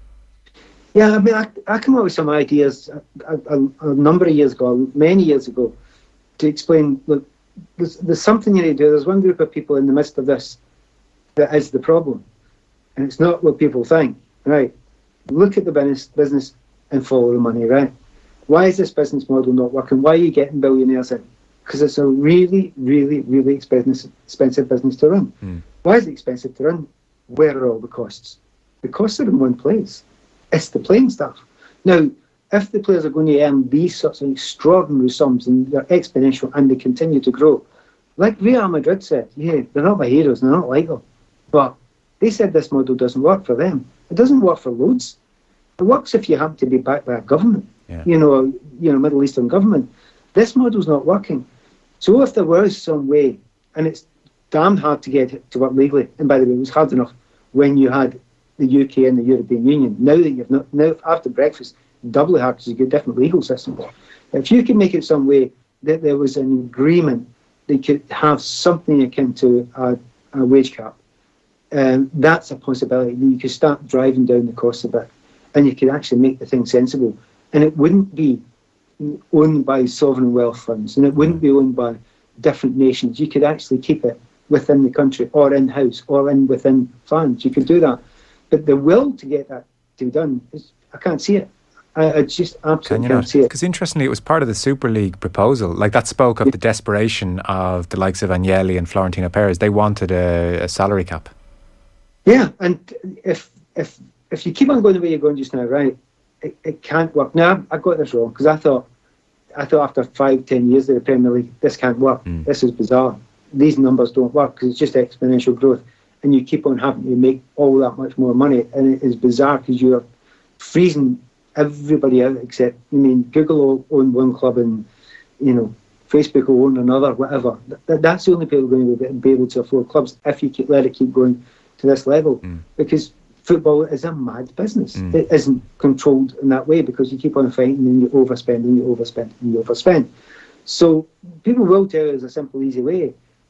Yeah, I came up with some ideas a number of years ago, many years ago, to explain, look, there's something you need to do. There's one group of people in the midst of this that is the problem. And it's not what people think, right? Look at the business and follow the money, right? Why is this business model not working? Why are you getting billionaires in? Because it's a really, really, really expensive business to run. Why is it expensive to run? Where are all the costs? The costs are in one place. It's the playing stuff. Now, if the players are going to earn these sorts of extraordinary sums and they're exponential and they continue to grow, like Real Madrid said, they're not my heroes, they're not like them. But they said this model doesn't work for them. It doesn't work for loads. It works if you happen to be backed by a government, Middle Eastern government. This model's not working. So if there was some way, and it's damned hard to get it to work legally, and by the way, it was hard enough when you had the UK and the European Union. Now after Brexit, doubly hard because you've got different legal systems. If you can make it some way that there was an agreement, they could have something akin to a wage cap. That's a possibility. You could start driving down the cost a bit, and you could actually make the thing sensible. And it wouldn't be owned by sovereign wealth funds, and it wouldn't be owned by different nations. You could actually keep it within the country, or in-house, or within fans. You could do that. But the will to get that to be done, I can't see it. I just absolutely can't see it. Because interestingly, it was part of the Super League proposal. That spoke of the desperation of the likes of Agnelli and Florentino Perez. They wanted a salary cap. Yeah, and if you keep on going the way you're going just now, right, it can't work. Now, I got this wrong, because I thought after 5-10 years of the Premier League, this can't work. This is bizarre. These numbers don't work because it's just exponential growth. And you keep on having to make all that much more money. And it is bizarre because you're freezing everybody out except, Google will own one club and, Facebook will own another, whatever. That's the only people going to be able to afford clubs if you let it keep going to this level. Because football is a mad business. It isn't controlled in that way because you keep on fighting and you overspend and you overspend and you overspend. So people will tell you there's a simple, easy way.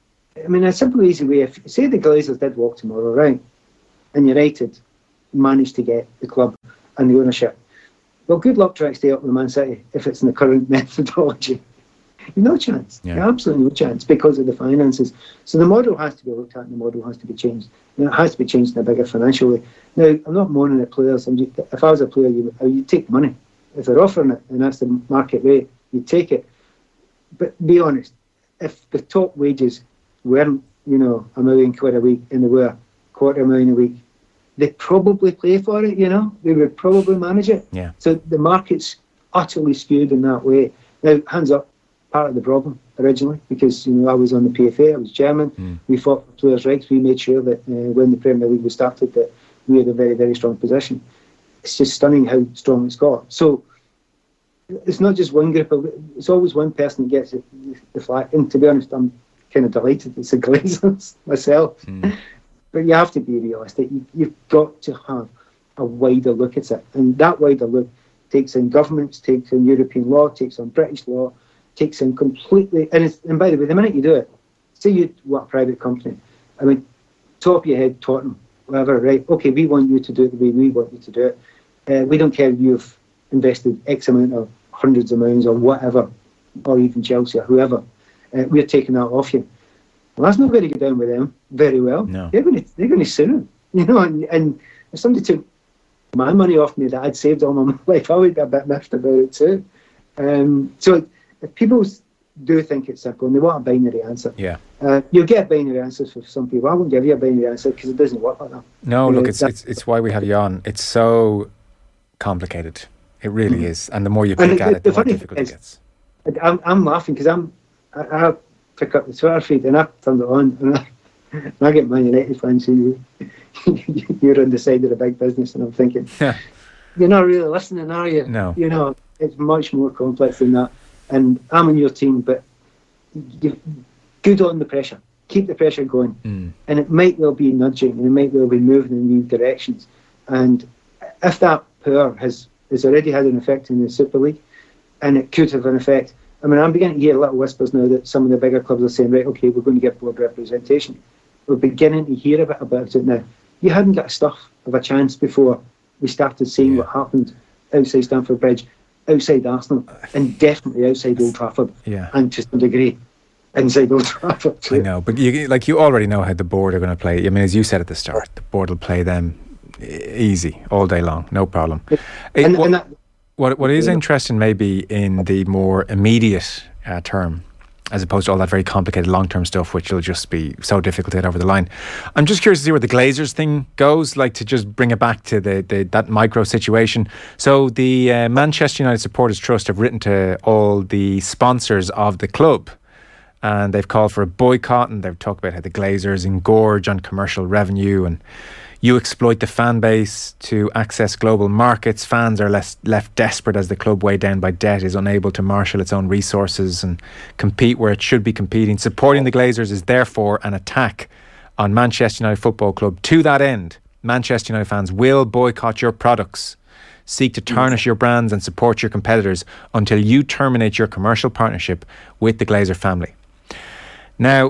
A simple, easy way, if say the Glazers did walk tomorrow, right, and United managed to get the club and the ownership, well, good luck trying to stay up with Man City if it's in the current methodology. No chance. Yeah. Absolutely no chance because of the finances. So the model has to be looked at and the model has to be changed. And it has to be changed in a bigger financial way. Now, I'm not moaning at players. If I was a player, you'd take money. If they're offering it and that's the market rate, you'd take it. But be honest, if the top wages weren't, £1 million a week and they were £250,000 a week, they'd probably play for it, you know. They would probably manage it. Yeah. So the market's utterly skewed in that way. Now, hands up, part of the problem originally, because, you know, I was on the PFA, I was chairman. We fought for players' rights. We made sure that when the Premier League was started, that we had a very, very strong position. It's just stunning how strong it's got. So it's not just one group, it's always one person that gets the flag. And to be honest, I'm kind of delighted it's the Glazers myself. But you have to be realistic. You've got to have a wider look at it. And that wider look takes in governments, takes in European law, takes on British law, takes in completely... And by the way, the minute you do it, say you work a private company, I mean, top of your head, Tottenham, whatever, right? Okay, we want you to do it the way we want you to do it. We don't care if you've invested X amount of hundreds of millions or whatever, or even Chelsea or whoever. We're taking that off you. Well, that's not going to go down with them very well. No. They're going to sue them, you know. And if somebody took my money off me that I'd saved all my life, I would be a bit miffed about it too. So if people do think it's simple and they want a binary answer, you'll get binary answers for some people. I won't give you a binary answer because it doesn't work like that. No, look, it's why we have you on. It's so complicated. It really is. And the more you pick at it, the more difficult it gets. I'm laughing because I pick up the Twitter feed and I turn it on and I get Man United fans who you're on the side of the big business, and I'm thinking, you're not really listening, are you? No. You know, it's much more complex than that. And I'm on your team, but good on the pressure. Keep the pressure going. And it might well be nudging, and it might well be moving in new directions. And if that power has already had an effect in the Super League, and it could have an effect. I mean, I'm beginning to hear little whispers now that some of the bigger clubs are saying, right, okay, we're going to get board representation. We're beginning to hear a bit about it now. You hadn't got a stuff of a chance before we started seeing what happened outside Stamford Bridge, outside Arsenal, and definitely outside Old Trafford. And to some degree, inside Old Trafford too. I know, but you already know how the board are going to play. I mean, as you said at the start, the board will play them easy all day long, no problem. What is interesting maybe in the more immediate term, as opposed to all that very complicated long-term stuff, which will just be so difficult to get over the line. I'm just curious to see where the Glazers thing goes, like to just bring it back to that micro situation. So the Manchester United Supporters Trust have written to all the sponsors of the club, and they've called for a boycott, and they've talked about how the Glazers engorge on commercial revenue and you exploit the fan base to access global markets. Fans are left desperate as the club, weighed down by debt, is unable to marshal its own resources and compete where it should be competing. Supporting the Glazers is therefore an attack on Manchester United Football Club. To that end, Manchester United fans will boycott your products, seek to tarnish your brands and support your competitors until you terminate your commercial partnership with the Glazer family. Now,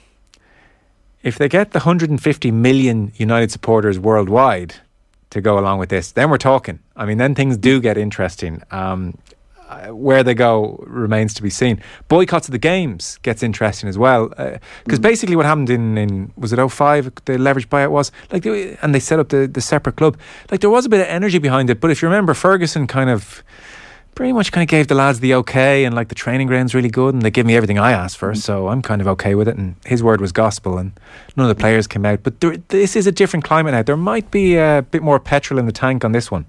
if they get the 150 million United supporters worldwide to go along with this, then we're talking. I mean, then things do get interesting. Where they go remains to be seen. Boycotts of the games gets interesting as well. Because basically what happened in was it 05, the leverage buyout was? And they set up the separate club. Like, there was a bit of energy behind it, but if you remember, Ferguson pretty much gave the lads the okay, and like the training ground's really good and they give me everything I asked for, so I'm kind of okay with it, and his word was gospel, and none of the players came out. But this is a different climate now. There might be a bit more petrol in the tank on this one.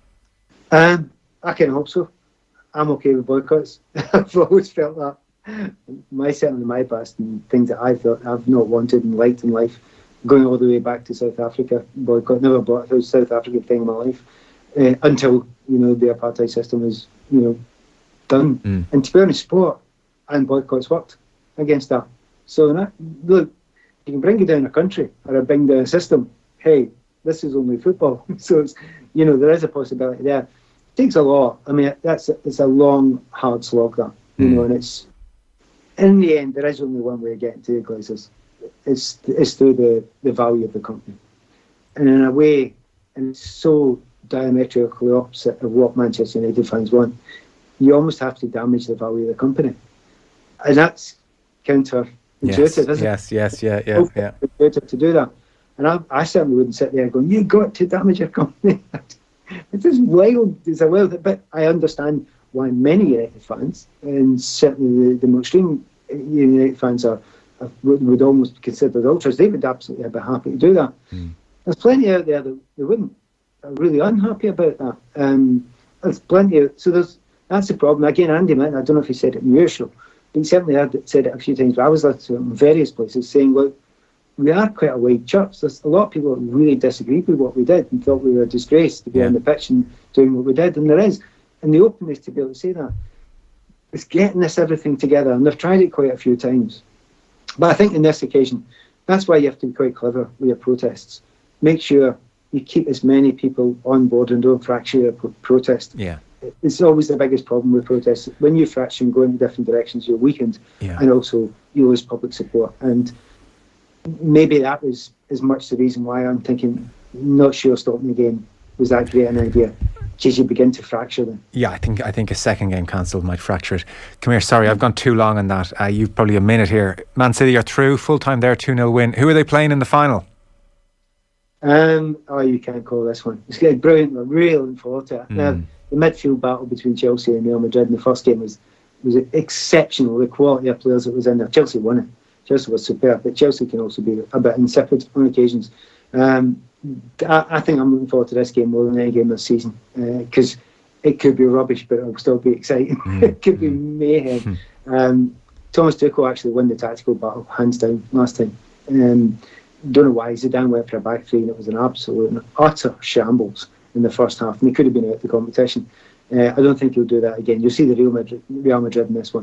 I can hope so. I'm okay with boycotts. I've always felt that. Certainly my past and things that I've not wanted and liked in life, going all the way back to South Africa, boycott. Never bought a South African thing in my life until the apartheid system was done. And to be honest, sport and boycotts worked against that. So look, you can bring it down a country or bring down a system. Hey, this is only football. So it's there is a possibility there. It takes a lot. I mean, it's a long, hard slog that and it's in the end there is only one way of getting to the Glazers. It's through the value of the company, and in a way, and it's so diametrically opposite of what Manchester United fans want. You almost have to damage the value of the company, and that's counterintuitive, isn't it? Yes, yeah. Counterintuitive to do that, and I certainly wouldn't sit there going, "You got to damage your company." It's just wild. It's a wild, but I understand why many United fans, and certainly the more extreme United fans would almost consider the ultras. They would absolutely be happy to do that. There's plenty out there that they wouldn't. Are really unhappy about that. There's plenty. That's the problem. Again, Andy Mitten, I don't know if he said it in your show, but he certainly had said it a few times. But I was listening to him in various places saying, look, we are quite a wide church. There's a lot of people that really disagreed with what we did and thought we were a disgrace to be on the pitch and doing what we did. And there is. And the openness to be able to say that. It's getting everything together. And they've tried it quite a few times. But I think in this occasion, that's why you have to be quite clever with your protests. Make sure you keep as many people on board and don't fracture your protest. Yeah. It's always the biggest problem with protests. When you fracture and go in different directions, you're weakened. And also you lose public support. And maybe that was as much the reason why I'm thinking, not sure stopping the game was that great an idea, because you begin to fracture them. Yeah, I think a second game cancelled might fracture it. Come here, sorry, I've gone too long on that. You've probably a minute here. Man City are through, full time there, 2-0 win. Who are they playing in the final? You can't call this one. It's getting brilliant. We're really looking forward to it. Now, the midfield battle between Chelsea and Real Madrid in the first game was exceptional. The quality of players that was in there. Chelsea won it. Chelsea was superb, but Chelsea can also be a bit insipid on occasions. I think I'm looking forward to this game more than any game this season, because it could be rubbish, but it'll still be exciting. It could be mayhem. Thomas Tuchel actually won the tactical battle hands down last time. Don't know why Zidane went for a back three, and it was an absolute and utter shambles in the first half, and he could have been out of the competition. I don't think he'll do that again. You'll see the Real Madrid in this one.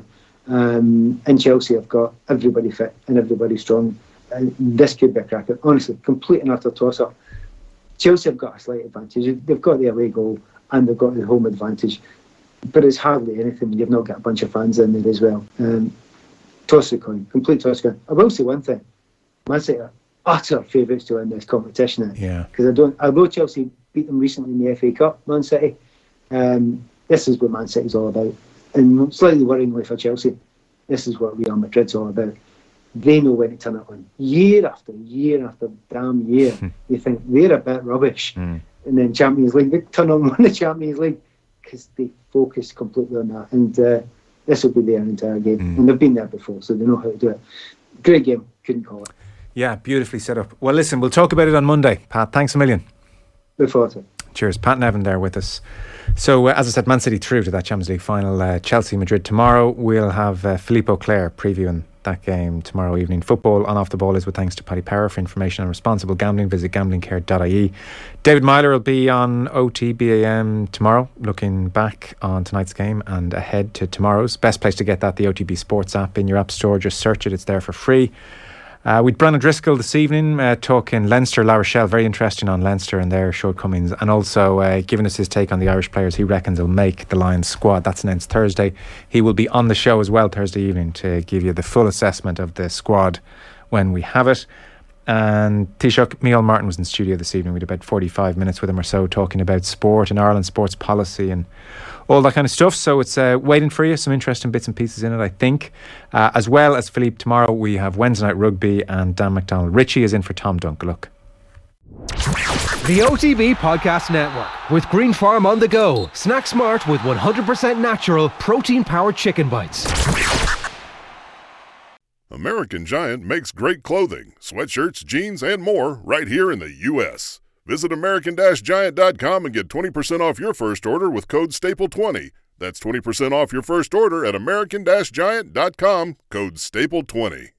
And Chelsea have got everybody fit and everybody strong. This could be a cracker. Honestly, complete and utter toss-up. Chelsea have got a slight advantage. They've got the away goal and they've got the home advantage. But it's hardly anything. You've not got a bunch of fans in there as well. Toss the coin. Complete toss the coin. I will say one thing. Man City are utter favourites to win this competition. Because although Chelsea beat them recently in the FA Cup, Man City, this is what Man City's all about. And slightly worryingly for Chelsea, this is what Real Madrid's all about. They know when to turn it on. Year after damn year, you think they're a bit rubbish. And then Champions League, they turn on the Champions League because they focus completely on that. And this will be their entire game. And they've been there before, so they know how to do it. Great game, couldn't call it. Yeah, beautifully set up. Well, listen, we'll talk about it on Monday. Pat, thanks a million. Look forward to it. Cheers. Pat Nevin there with us. So, as I said, Man City through to that Champions League final. Chelsea-Madrid tomorrow. We'll have Philippe Auclair previewing that game tomorrow evening. Football on Off the Ball is with thanks to Paddy Power. For information on responsible gambling, visit gamblingcare.ie. David Myler will be on OTBAM tomorrow, looking back on tonight's game and ahead to tomorrow's. Best place to get that, the OTB Sports app in your app store. Just search it, it's there for free. With Brennan Driscoll this evening, talking Leinster, La Rochelle, very interesting on Leinster and their shortcomings, and also giving us his take on the Irish players he reckons will make the Lions squad. That's announced Thursday. He will be on the show as well Thursday evening to give you the full assessment of the squad when we have it. And Taoiseach Micheál Martin was in studio this evening. We had about 45 minutes with him or so talking about sport and Ireland sports policy and all that kind of stuff. So it's waiting for you. Some interesting bits and pieces in it, I think. As well as Philippe, tomorrow we have Wednesday Night Rugby and Dan McDonald. Richie is in for Tom Dunkalook. The OTB Podcast Network with Green Farm on the go. Snack smart with 100% natural protein-powered chicken bites. American Giant makes great clothing, sweatshirts, jeans, and more right here in the U.S. Visit American-Giant.com and get 20% off your first order with code STAPLE20. That's 20% off your first order at American-Giant.com, code STAPLE20.